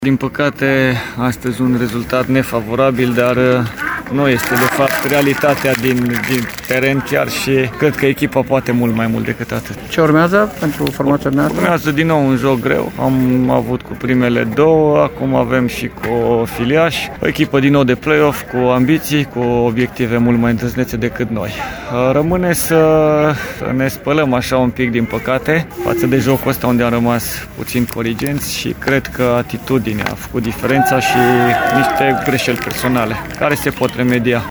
Din păcate, astăzi un rezultat nefavorabil, dar nu este de fapt realitatea din teren chiar și cred că echipa poate mult mai mult decât atât. Ce urmează pentru formația noastră? Urmează din nou un joc greu. Am avut cu primele două, acum avem și cu filiași. O echipă din nou de play-off, cu ambiții, cu obiective mult mai îndrăznețe decât noi. Rămâne să ne spălăm așa un pic, din păcate, față de jocul ăsta unde am rămas puțin corigenți și cred că atitudinea a făcut diferența și niște greșeli personale care se pot remedia.